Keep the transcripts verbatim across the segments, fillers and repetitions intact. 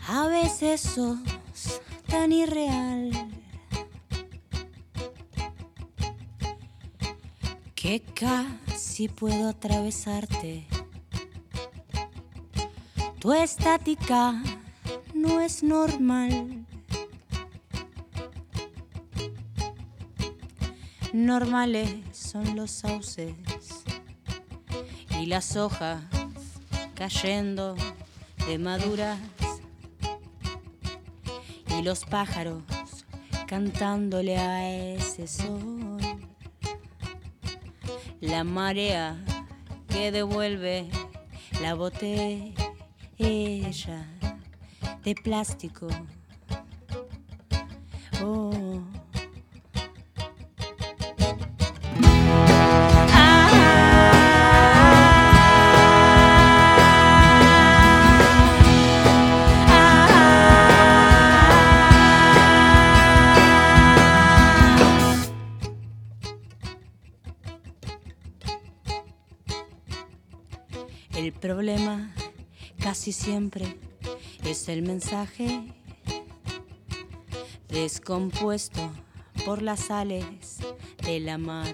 A veces sos tan irreal que casi puedo atravesarte. Tu estática no es normal. Normales son los sauces y las hojas cayendo de maduras y los pájaros cantándole a ese sol. La marea que devuelve la botella de plástico. Oh. El problema casi siempre es el mensaje descompuesto por las sales de la mar.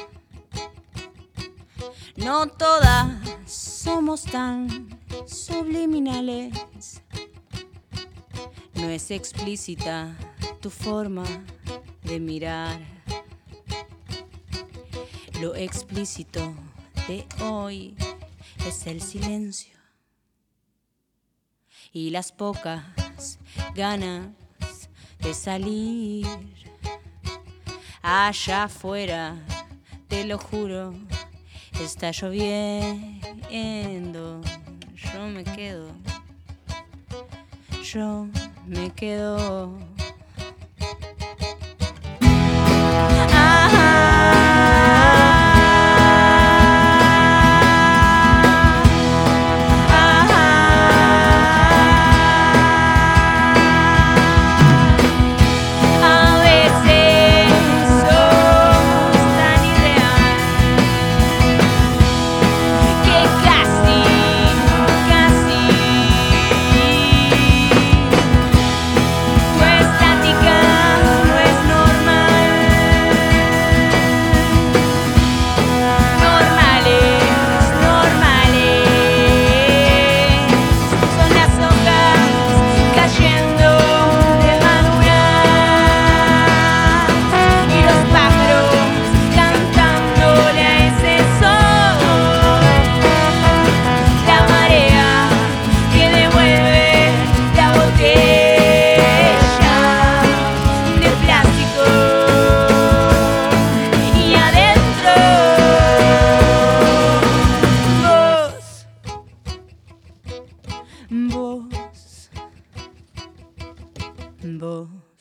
No todas somos tan subliminales. No es explícita tu forma de mirar. Lo explícito de hoy es el silencio y las pocas ganas de salir. Allá afuera, te lo juro, está lloviendo. Yo me quedo, yo me quedo. Vos, vos.